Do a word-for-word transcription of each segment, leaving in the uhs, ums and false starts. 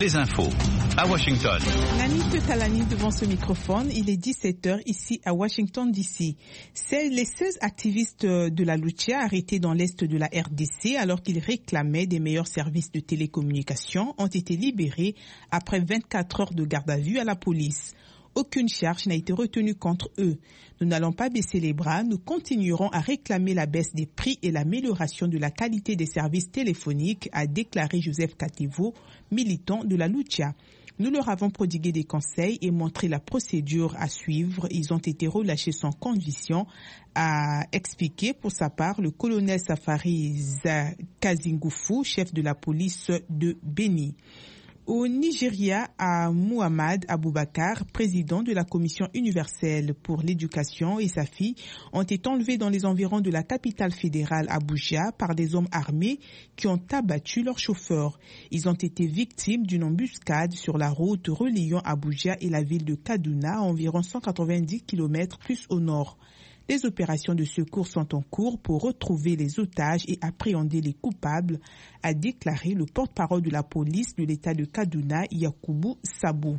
Les infos à Washington. Nanit Talani devant ce microphone, il est dix-sept heures ici à Washington D C. C'est les seize activistes de la Lucha arrêtés dans l'est de la R D C alors qu'ils réclamaient des meilleurs services de télécommunication ont été libérés après vingt-quatre heures de garde à vue à la police. Aucune charge n'a été retenue contre eux. Nous n'allons pas baisser les bras, nous continuerons à réclamer la baisse des prix et l'amélioration de la qualité des services téléphoniques, a déclaré Joseph Katevo, militant de la Lucha. Nous leur avons prodigué des conseils et montré la procédure à suivre. Ils ont été relâchés sans condition, a expliqué pour sa part le colonel Safari Kazingufu, chef de la police de Beni. Au Nigeria, à Muhammad Aboubakar, président de la Commission universelle pour l'éducation, et sa fille ont été enlevés dans les environs de la capitale fédérale Abuja par des hommes armés qui ont abattu leur chauffeur. Ils ont été victimes d'une embuscade sur la route reliant Abuja et la ville de Kaduna, à environ cent quatre-vingt-dix kilomètres plus au nord. Les opérations de secours sont en cours pour retrouver les otages et appréhender les coupables, a déclaré le porte-parole de la police de l'État de Kaduna, Yakubu Sabou.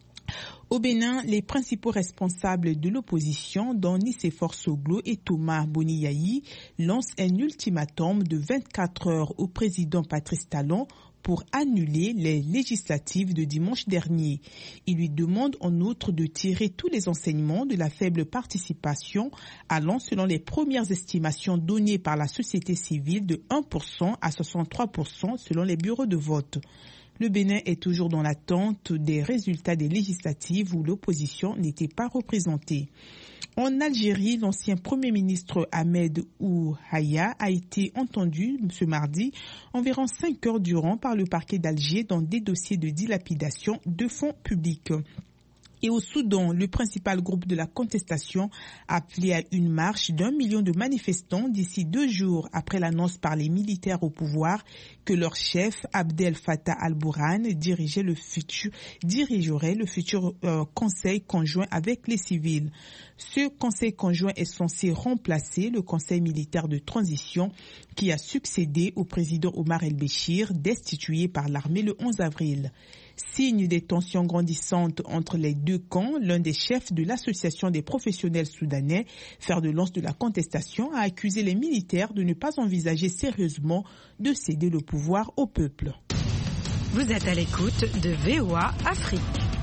Au Bénin, les principaux responsables de l'opposition, dont Nicéphore Soglo et Thomas Boniyayi, lancent un ultimatum de vingt-quatre heures au président Patrice Talon pour annuler les législatives de dimanche dernier. Il lui demande en outre de tirer tous les enseignements de la faible participation allant selon les premières estimations données par la société civile de un pour cent à soixante-trois pour cent selon les bureaux de vote. Le Bénin est toujours dans l'attente des résultats des législatives où l'opposition n'était pas représentée. En Algérie, l'ancien Premier ministre Ahmed Ouhaya a été entendu ce mardi environ cinq heures durant par le parquet d'Alger dans des dossiers de dilapidation de fonds publics. Et au Soudan, le principal groupe de la contestation a appelé à une marche d'un million de manifestants d'ici deux jours après l'annonce par les militaires au pouvoir que leur chef, Abdel Fattah al-Burhan, dirigeait le futur, dirigerait le futur euh, conseil conjoint avec les civils. Ce conseil conjoint est censé remplacer le conseil militaire de transition qui a succédé au président Omar el-Béchir, destitué par l'armée le onze avril. Signe des tensions grandissantes entre les deux camps, l'un des chefs de l'association des professionnels soudanais, fer de lance de la contestation, a accusé les militaires de ne pas envisager sérieusement de céder le pouvoir au peuple. Vous êtes à l'écoute de V O A Afrique.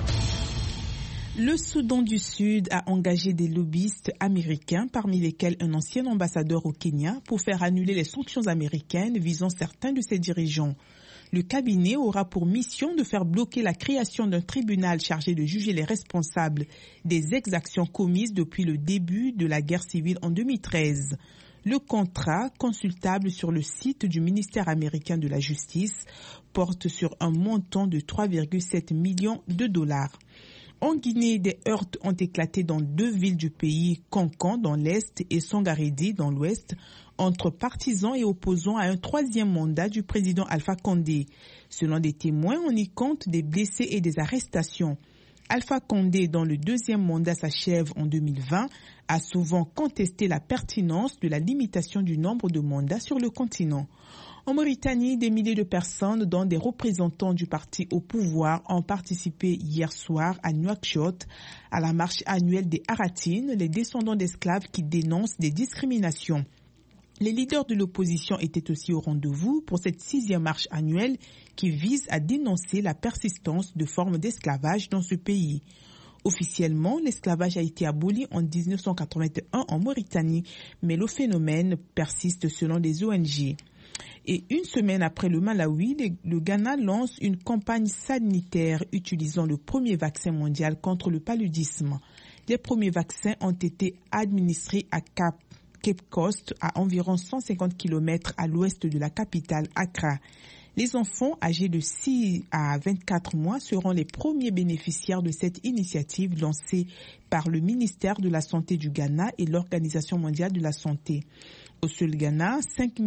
Le Soudan du Sud a engagé des lobbyistes américains, parmi lesquels un ancien ambassadeur au Kenya, pour faire annuler les sanctions américaines visant certains de ses dirigeants. Le cabinet aura pour mission de faire bloquer la création d'un tribunal chargé de juger les responsables des exactions commises depuis le début de la guerre civile en deux mille treize. Le contrat, consultable sur le site du ministère américain de la Justice, porte sur un montant de trois virgule sept millions de dollars. En Guinée, des heurts ont éclaté dans deux villes du pays, Kankan dans l'est et Sangarédi dans l'ouest, entre partisans et opposants à un troisième mandat du président Alpha Condé. Selon des témoins, on y compte des blessés et des arrestations. Alpha Condé, dont le deuxième mandat s'achève en deux mille vingt, a souvent contesté la pertinence de la limitation du nombre de mandats sur le continent. En Mauritanie, des milliers de personnes, dont des représentants du parti au pouvoir, ont participé hier soir à Nouakchott à la marche annuelle des Haratines, les descendants d'esclaves qui dénoncent des discriminations. Les leaders de l'opposition étaient aussi au rendez-vous pour cette sixième marche annuelle qui vise à dénoncer la persistance de formes d'esclavage dans ce pays. Officiellement, l'esclavage a été aboli en dix-neuf cent quatre-vingt-un en Mauritanie, mais le phénomène persiste selon les O N G. Et une semaine après le Malawi, le Ghana lance une campagne sanitaire utilisant le premier vaccin mondial contre le paludisme. Les premiers vaccins ont été administrés à Cap Cape Coast, à environ cent cinquante kilomètres à l'ouest de la capitale Accra. Les enfants âgés de six à vingt-quatre mois seront les premiers bénéficiaires de cette initiative lancée par le ministère de la Santé du Ghana et l'Organisation mondiale de la Santé. Au seul Ghana, cinq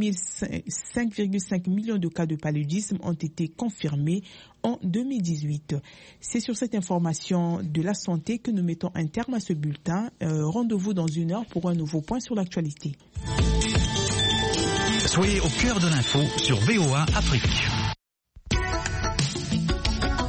virgule cinq millions de cas de paludisme ont été confirmés en deux mille dix-huit. C'est sur cette information de la santé que nous mettons un terme à ce bulletin. Euh, rendez-vous dans une heure pour un nouveau point sur l'actualité. Soyez au cœur de l'info sur V O A Afrique.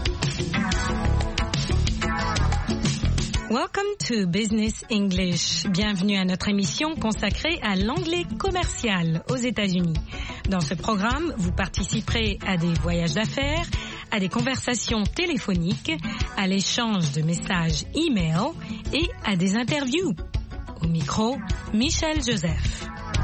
Welcome to Business English. Bienvenue à notre émission consacrée à l'anglais commercial aux États-Unis. Dans ce programme, vous participerez à des voyages d'affaires, à des conversations téléphoniques, à l'échange de messages e-mail et à des interviews. Au micro, Michel Joseph.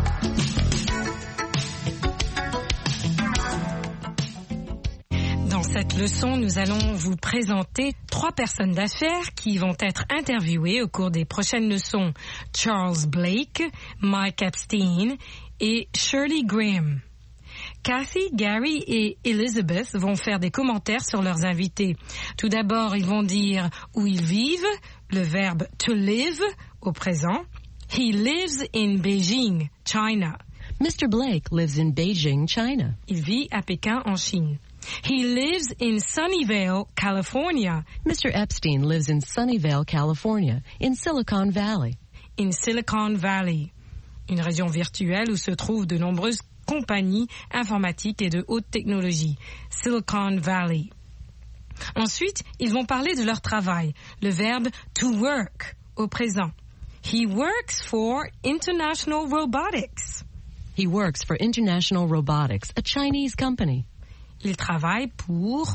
Dans cette leçon, nous allons vous présenter trois personnes d'affaires qui vont être interviewées au cours des prochaines leçons. Charles Blake, Mike Epstein et Shirley Graham. Kathy, Gary et Elizabeth vont faire des commentaires sur leurs invités. Tout d'abord, ils vont dire où ils vivent, le verbe to live au présent. He lives in Beijing, China. Mister Blake lives in Beijing, China. Il vit à Pékin, en Chine. He lives in Sunnyvale, California. Mister Epstein lives in Sunnyvale, California, in Silicon Valley. In Silicon Valley, une région virtuelle où se trouvent de nombreuses compagnies informatiques et de haute technologie. Silicon Valley. Ensuite, ils vont parler de leur travail, le verbe to work au présent. He works for International Robotics. He works for International Robotics, a Chinese company. Il travaille pour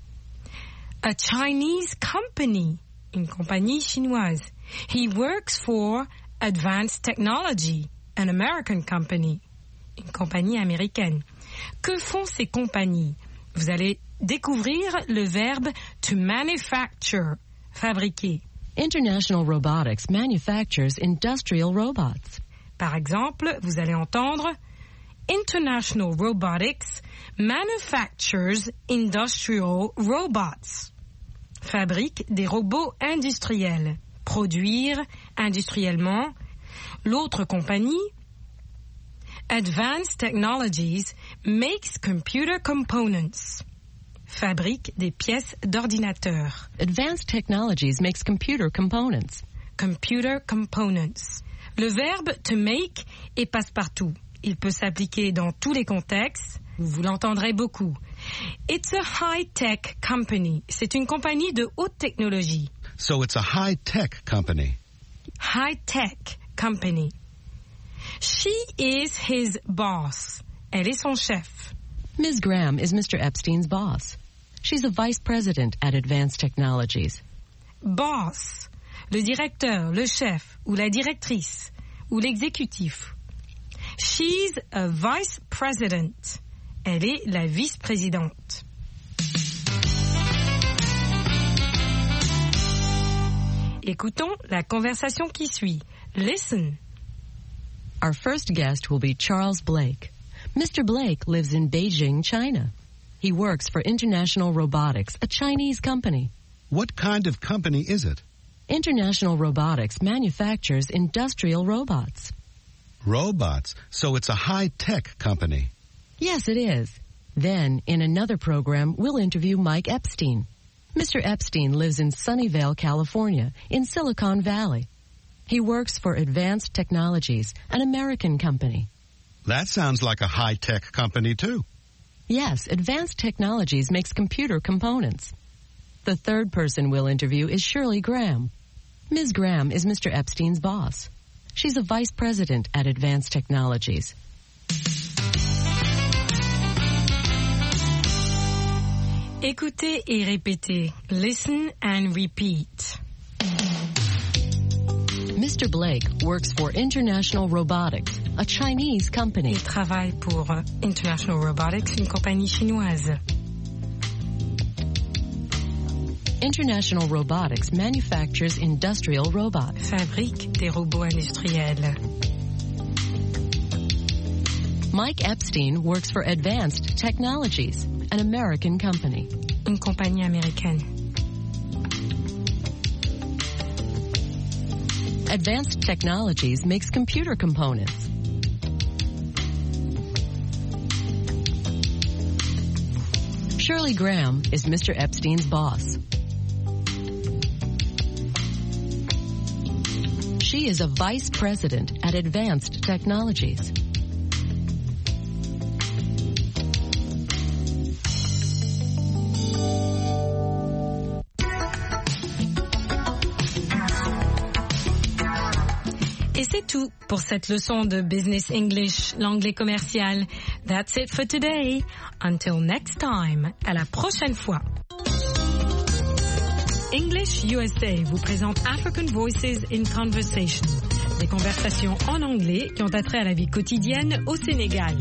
a Chinese company, une compagnie chinoise. He works for Advanced Technology, an American company, une compagnie américaine. Que font ces compagnies? Vous allez découvrir le verbe to manufacture, fabriquer. International Robotics manufactures industrial robots. Par exemple, vous allez entendre International Robotics manufactures industrial robots. Fabrique des robots industriels. Produire industriellement. L'autre compagnie, Advanced Technologies, makes computer components. Fabrique des pièces d'ordinateur. Advanced Technologies makes computer components. Computer components. Le verbe to make est passe-partout. Il peut s'appliquer dans tous les contextes. Vous l'entendrez beaucoup. It's a high-tech company. C'est une compagnie de haute technologie. So it's a high-tech company. High-tech company. She is his boss. Elle est son chef. Miz Graham is Mister Epstein's boss. She's a vice president at Advanced Technologies. Boss. Le directeur, le chef, ou la directrice, ou l'exécutif. She's a vice president. Elle est la vice-présidente. Écoutons la conversation qui suit. Listen. Our first guest will be Charles Blake. Mister Blake lives in Beijing, China. He works for International Robotics, a Chinese company. What kind of company is it? International Robotics manufactures industrial robots. Robots. So it's a high-tech company. Yes, it is. Then, in another program, we'll interview Mike Epstein. Mister Epstein lives in Sunnyvale, California, in Silicon Valley. He works for Advanced Technologies, an American company. That sounds like a high-tech company, too. Yes, Advanced Technologies makes computer components. The third person we'll interview is Shirley Graham. Miz Graham is Mister Epstein's boss. She's a vice president at Advanced Technologies. Écoutez et répétez. Listen and repeat. Mister Blake works for International Robotics, a Chinese company. Il travaille pour International Robotics, une compagnie chinoise. International Robotics manufactures industrial robots. Fabrique des robots industriels. Mike Epstein works for Advanced Technologies, an American company. Une compagnie américaine. Advanced Technologies makes computer components. Shirley Graham is Mister Epstein's boss. She is a vice president at Advanced Technologies. tout pour cette leçon de Business English, l'anglais commercial. That's it for today. Until next time. À la prochaine fois. English U S A vous présente African Voices in Conversation. Des conversations en anglais qui ont attrait à la vie quotidienne au Sénégal.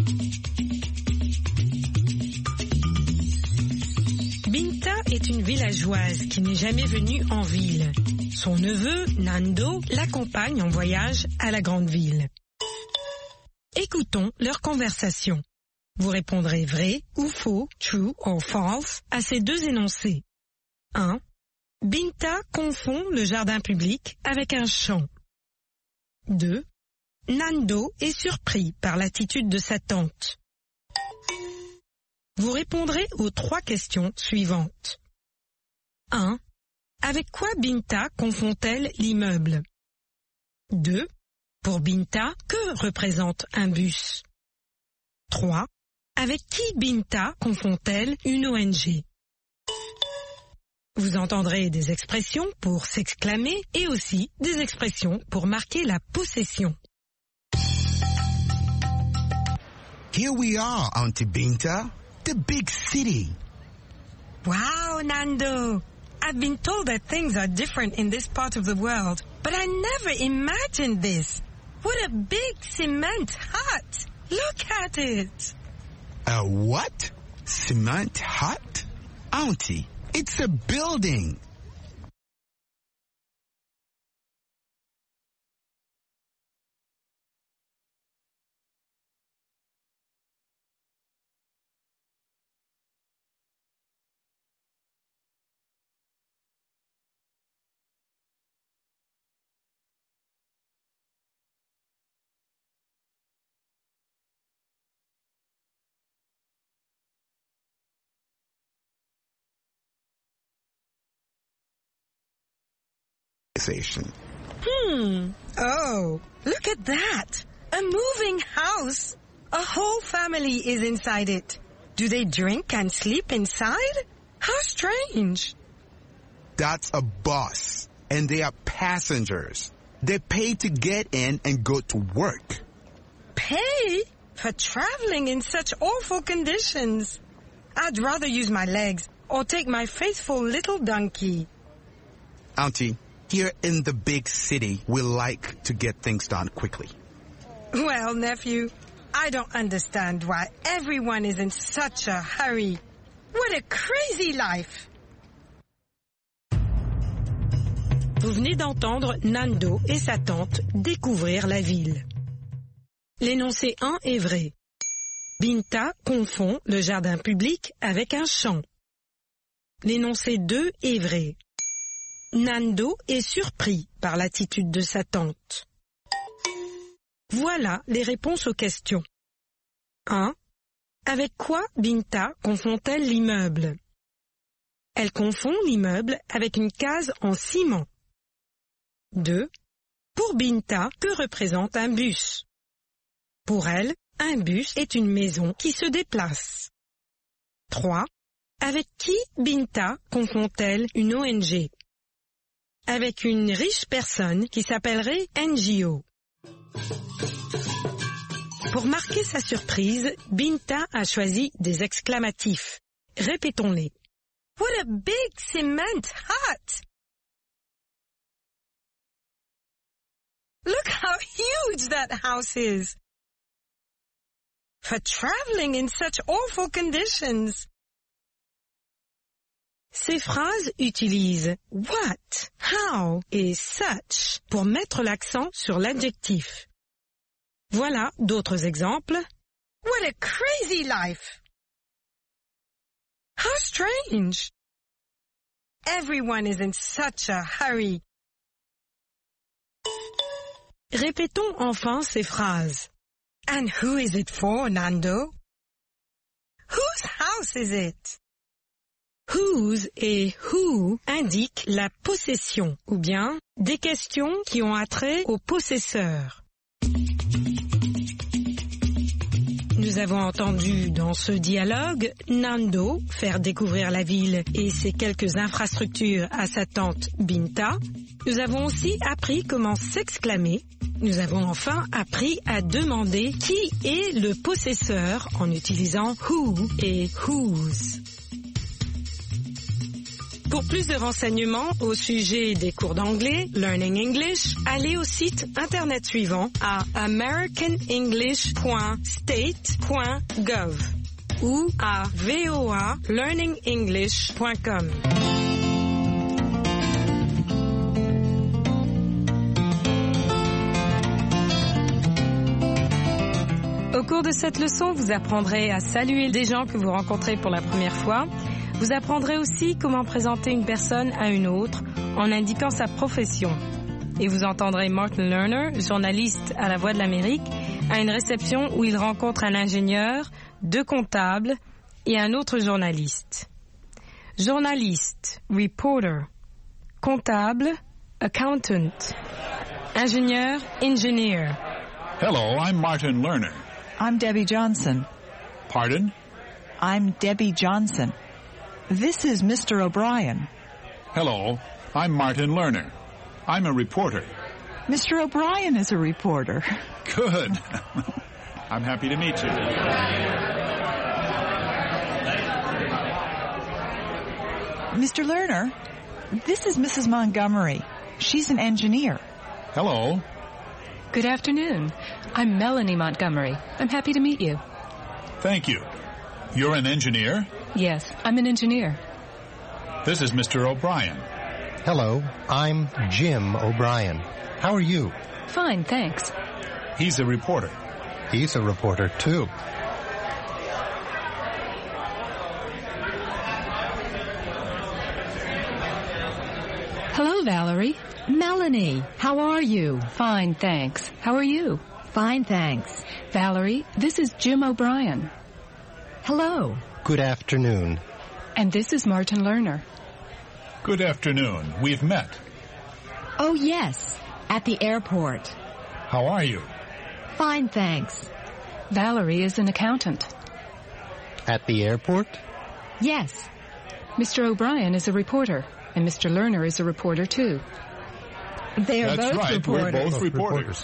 Binta est une villageoise qui n'est jamais venue en ville. Son neveu, Nando, l'accompagne en voyage à la grande ville. Écoutons leur conversation. Vous répondrez vrai ou faux, true or false, à ces deux énoncés. un. Binta confond le jardin public avec un champ. deux. Nando est surpris par l'attitude de sa tante. Vous répondrez aux trois questions suivantes. un. Avec quoi Binta confond-elle l'immeuble? deux. Pour Binta, que représente un bus? trois. Avec qui Binta confond-elle une O N G? Vous entendrez des expressions pour s'exclamer et aussi des expressions pour marquer la possession. Here we are, Auntie Binta, the big city. Wow, Nando! I've been told that things are different in this part of the world, but I never imagined this. What a big cement hut! Look at it! A what? Cement hut? Auntie, it's a building. Hmm. Oh, look at that. A moving house. A whole family is inside it. Do they drink and sleep inside? How strange. That's a bus, and they are passengers. They pay to get in and go to work. Pay? For traveling in such awful conditions. I'd rather use my legs or take my faithful little donkey. Auntie, here in the big city, we like to get things done quickly. Well, nephew, I don't understand why everyone is in such a hurry. What a crazy life! Vous venez d'entendre Nando et sa tante découvrir la ville. L'énoncé un est vrai. Binta confond le jardin public avec un champ. L'énoncé deux est vrai. Nando est surpris par l'attitude de sa tante. Voilà les réponses aux questions. un. Avec quoi Binta confond-elle l'immeuble? Elle confond l'immeuble avec une case en ciment. deux. Pour Binta, que représente un bus? Pour elle, un bus est une maison qui se déplace. trois. Avec qui Binta confond-elle une O N G? Avec une riche personne qui s'appellerait N G O. Pour marquer sa surprise, Binta a choisi des exclamatifs. Répétons-les. What a big cement hut! Look how huge that house is! For traveling in such awful conditions. Ces phrases utilisent what, how et such pour mettre l'accent sur l'adjectif. Voilà d'autres exemples. What a crazy life! How strange! Everyone is in such a hurry. Répétons enfin ces phrases. And who is it for, Nando? Whose house is it? Whose et who indiquent la possession, ou bien des questions qui ont attrait au possesseur. Nous avons entendu dans ce dialogue Nando faire découvrir la ville et ses quelques infrastructures à sa tante Binta. Nous avons aussi appris comment s'exclamer Nous avons enfin appris à demander qui est le possesseur en utilisant who et whose. Pour plus de renseignements au sujet des cours d'anglais, Learning English, allez au site internet suivant à american english point state point gov ou à voa learning english point com. Au cours de cette leçon, vous apprendrez à saluer des gens que vous rencontrez pour la première fois. Vous apprendrez aussi comment présenter une personne à une autre en indiquant sa profession. Et vous entendrez Martin Lerner, journaliste à La Voix de l'Amérique, à une réception où il rencontre un ingénieur, deux comptables et un autre journaliste. Journaliste, reporter. Comptable, accountant. Ingénieur, engineer. Hello, I'm Martin Lerner. I'm Debbie Johnson. Pardon? I'm Debbie Johnson. This is Mister O'Brien. Hello, I'm Martin Lerner. I'm a reporter. Mister O'Brien is a reporter. Good. I'm happy to meet you. Mister Lerner, this is Missus Montgomery. She's an engineer. Hello. Good afternoon. I'm Melanie Montgomery. I'm happy to meet you. Thank you. You're an engineer? Yes, I'm an engineer. This is Mister O'Brien. Hello, I'm Jim O'Brien. How are you? Fine, thanks. He's a reporter. He's a reporter, too. Hello, Valerie. Melanie, how are you? Fine, thanks. How are you? Fine, thanks. Valerie, this is Jim O'Brien. Hello. Good afternoon. And this is Martin Lerner. Good afternoon. We've met. Oh, yes, at the airport. How are you? Fine, thanks. Valerie is an accountant. At the airport? Yes. Mister O'Brien is a reporter, and Mister Lerner is a reporter, too. They are That's both right. reporters. We're both reporters.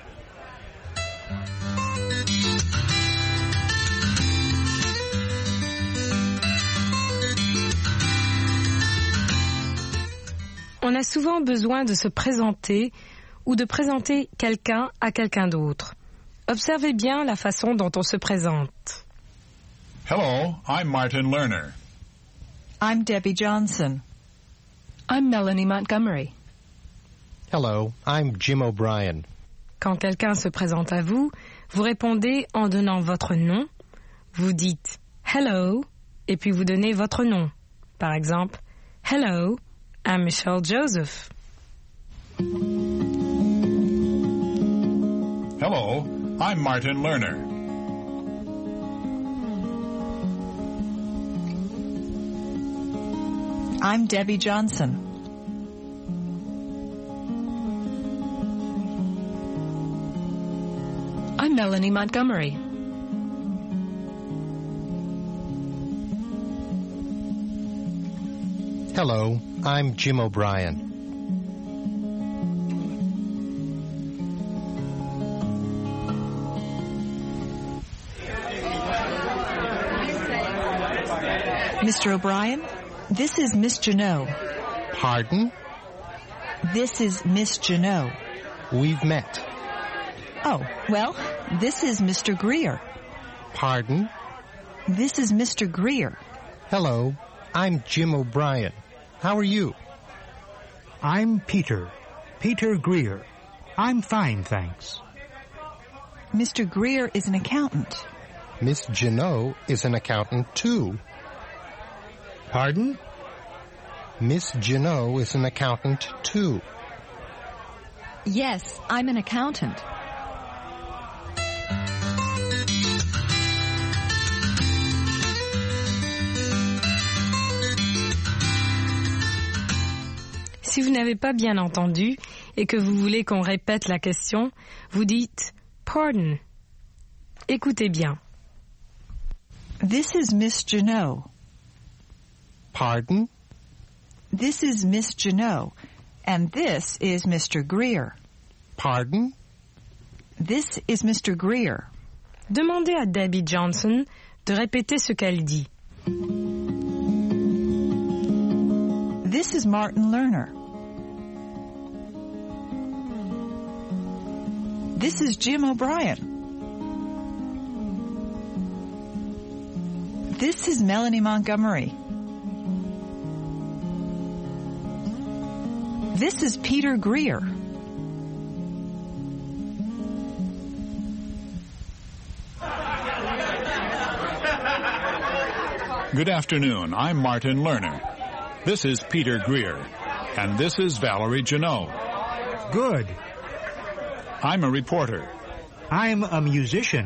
On a souvent besoin de se présenter ou de présenter quelqu'un à quelqu'un d'autre. Observez bien la façon dont on se présente. Hello, I'm Martin Lerner. I'm Debbie Johnson. I'm Melanie Montgomery. Hello, I'm Jim O'Brien. Quand quelqu'un se présente à vous, vous répondez en donnant votre nom. Vous dites « Hello » et puis vous donnez votre nom. Par exemple, « Hello, I'm Michelle Joseph. » Hello, I'm Martin Lerner. I'm Debbie Johnson. I'm Melanie Montgomery. Hello, I'm Jim O'Brien. Mister O'Brien, this is Miss Janot. Pardon? This is Miss Janot. We've met. Oh, well, this is Mister Greer. Pardon? This is Mister Greer. Hello, I'm Jim O'Brien. How are you? I'm Peter. Peter Greer. I'm fine, thanks. Mister Greer is an accountant. Miss Janot is an accountant, too. Pardon? Miss Janot is an accountant, too. Yes, I'm an accountant. Si vous n'avez pas bien entendu et que vous voulez qu'on répète la question, vous dites « Pardon ». Écoutez bien. This is Miss Janot. Pardon? This is Miss Janot. And this is Mister Greer. Pardon? This is Mister Greer. Demandez à Debbie Johnson de répéter ce qu'elle dit. This is Martin Lerner. This is Jim O'Brien. This is Melanie Montgomery. This is Peter Greer. Good afternoon. I'm Martin Lerner. This is Peter Greer. And this is Valerie Janot. Good. I'm a reporter. I'm a musician.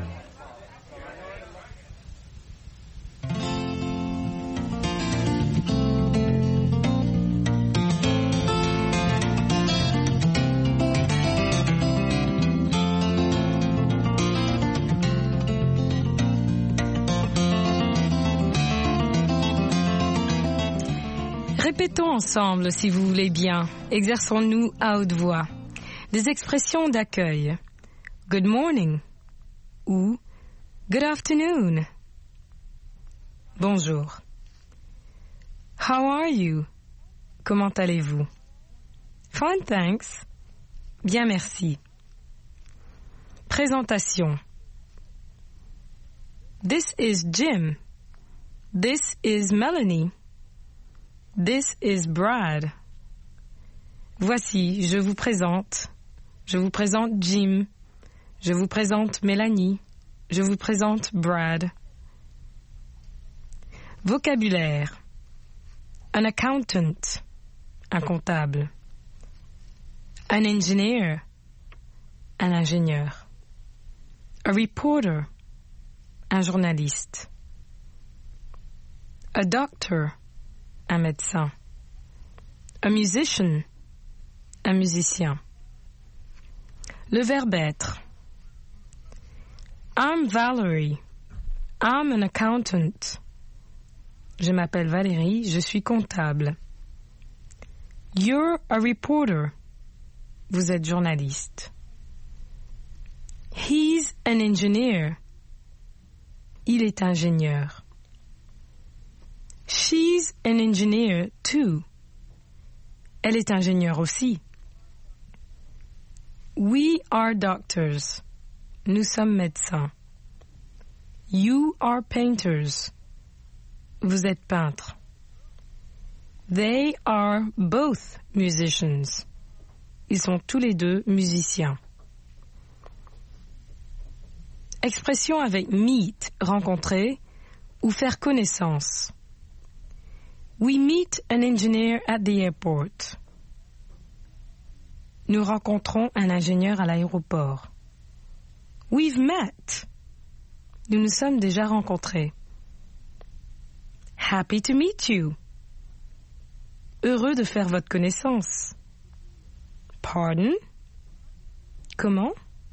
Répétons ensemble, si vous voulez bien. Exerçons-nous à haute voix. Des expressions d'accueil. Good morning ou good afternoon. Bonjour. How are you? Comment allez-vous? Fine, thanks. Bien, merci. Présentation. This is Jim. This is Melanie. This is Brad. Voici, je vous présente. Je vous présente Jim. Je vous présente Mélanie. Je vous présente Brad. Vocabulaire. An accountant. Un comptable. An engineer. Un ingénieur. A reporter. Un journaliste. A doctor. Un médecin. A musician. Un musicien. Le verbe être. I'm Valerie. I'm an accountant. Je m'appelle Valérie, je suis comptable. You're a reporter. Vous êtes journaliste. He's an engineer. Il est ingénieur. She's an engineer too. Elle est ingénieure aussi. We are doctors. Nous sommes médecins. You are painters. Vous êtes peintres. They are both musicians. Ils sont tous les deux musiciens. Expression avec meet, rencontrer, ou faire connaissance. We meet an engineer at the airport. Nous rencontrons un ingénieur à l'aéroport. We've met. Nous nous sommes déjà rencontrés. Happy to meet you. Heureux de faire votre connaissance. Pardon? Comment?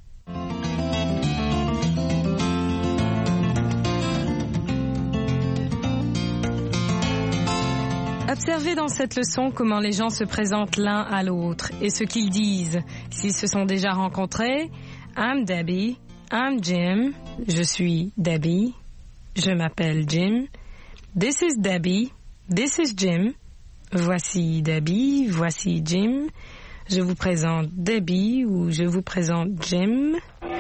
Observez dans cette leçon comment les gens se présentent l'un à l'autre et ce qu'ils disent. S'ils se sont déjà rencontrés, I'm Debbie, I'm Jim, je suis Debbie, je m'appelle Jim. This is Debbie, this is Jim. Voici Debbie, voici Jim. Je vous présente Debbie ou je vous présente Jim.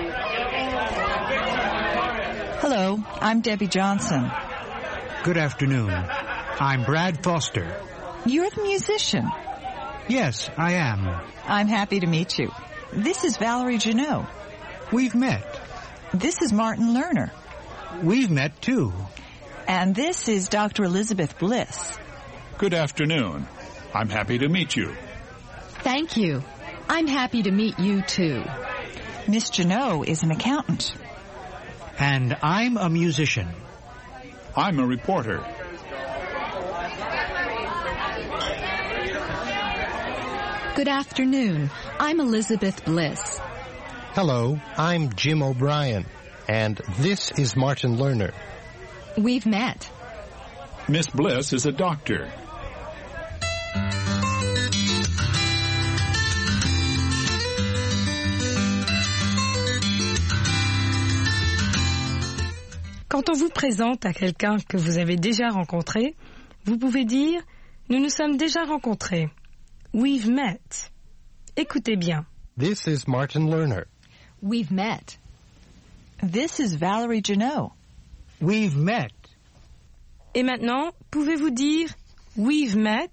Hello, I'm Debbie Johnson. Good afternoon. I'm Brad Foster. You're the musician. Yes, I am. I'm happy to meet you. This is Valerie Janot. We've met. This is Martin Lerner. We've met too. And this is Doctor Elizabeth Bliss. Good afternoon. I'm happy to meet you. Thank you. I'm happy to meet you too. Miss Janot is an accountant. And I'm a musician. I'm a reporter. Good afternoon. I'm Elizabeth Bliss. Hello, I'm Jim O'Brien, and this is Martin Lerner. We've met. Miss Bliss is a doctor. Quand on vous présente à quelqu'un que vous avez déjà rencontré, vous pouvez dire « Nous nous sommes déjà rencontrés ». We've met. Écoutez bien. This is Martin Lerner. We've met. This is Valerie Janot. We've met. Et maintenant, pouvez-vous dire « We've met ».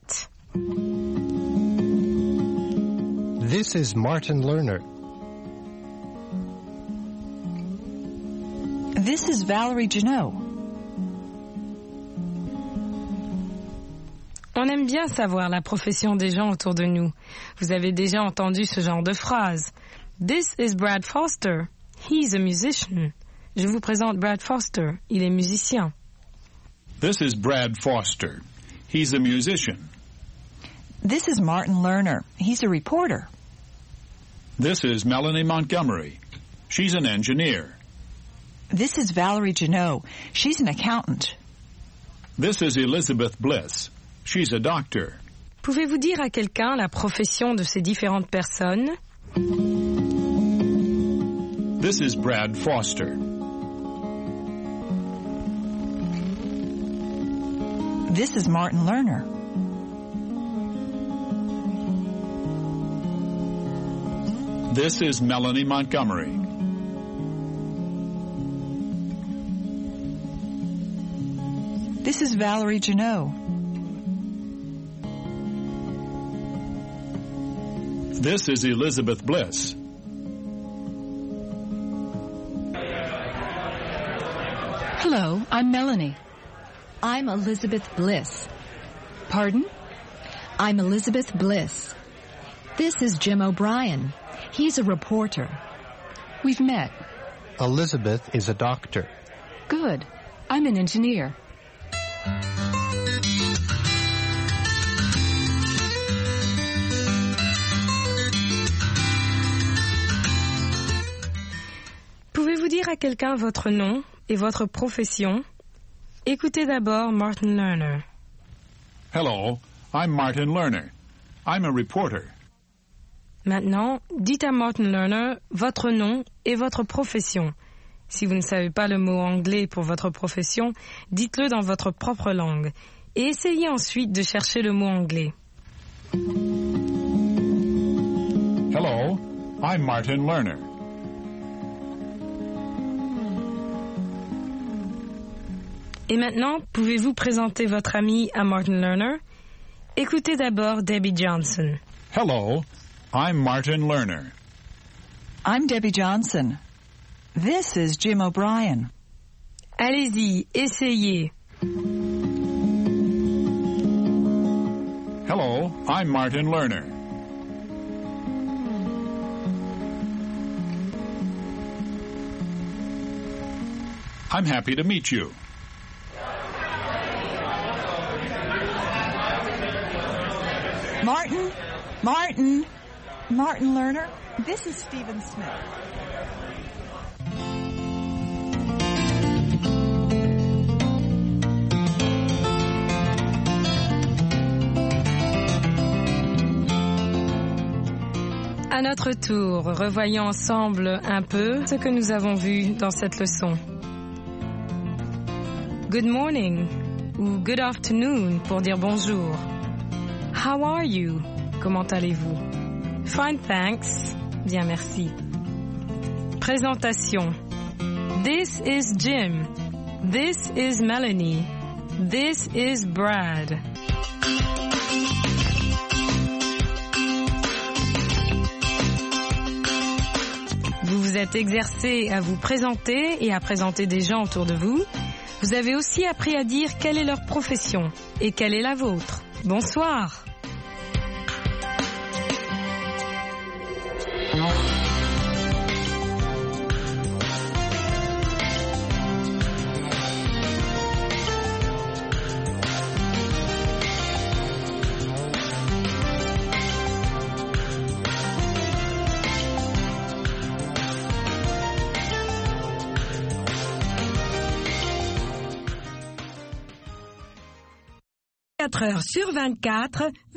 This is Martin Lerner. This is Valerie Janot. On aime bien savoir la profession des gens autour de nous. Vous avez déjà entendu ce genre de phrase. This is Brad Foster. He's a musician. Je vous présente Brad Foster. Il est musicien. This is Brad Foster. He's a musician. This is Martin Lerner. He's a reporter. This is Melanie Montgomery. She's an engineer. This is Valerie Janot. She's an accountant. This is Elizabeth Bliss. She's a doctor. Pouvez-vous dire à quelqu'un la profession de ces différentes personnes? This is Brad Foster. This is Martin Lerner. This is Melanie Montgomery. This is Valerie Janot. This is Elizabeth Bliss. Hello, I'm Melanie. I'm Elizabeth Bliss. Pardon? I'm Elizabeth Bliss. This is Jim O'Brien. He's a reporter. We've met. Elizabeth is a doctor. Good. I'm an engineer. Pouvez-vous dire à quelqu'un votre nom et votre profession? Écoutez d'abord Martin Lerner. Hello, I'm Martin Lerner. I'm a reporter. Maintenant, dites à Martin Lerner votre nom et votre profession. Si vous ne savez pas le mot anglais pour votre profession, dites-le dans votre propre langue. Et essayez ensuite de chercher le mot anglais. Hello, I'm Martin Lerner. Et maintenant, pouvez-vous présenter votre ami à Martin Lerner? Écoutez d'abord Debbie Johnson. Hello, I'm Martin Lerner. I'm Debbie Johnson. This is Jim O'Brien. Allez-y, essayez. Hello, I'm Martin Lerner. I'm happy to meet you. Martin? Martin? Martin Lerner? This is Stephen Smith. À notre tour, revoyons ensemble un peu ce que nous avons vu dans cette leçon. Good morning ou good afternoon pour dire bonjour. How are you? Comment allez-vous? Fine, thanks. Bien, merci. Présentation. This is Jim. This is Melanie. This is Brad. Vous vous êtes exercé à vous présenter et à présenter des gens autour de vous. Vous avez aussi appris à dire quelle est leur profession et quelle est la vôtre. Bonsoir. vingt-quatre heures sur vingt-quatre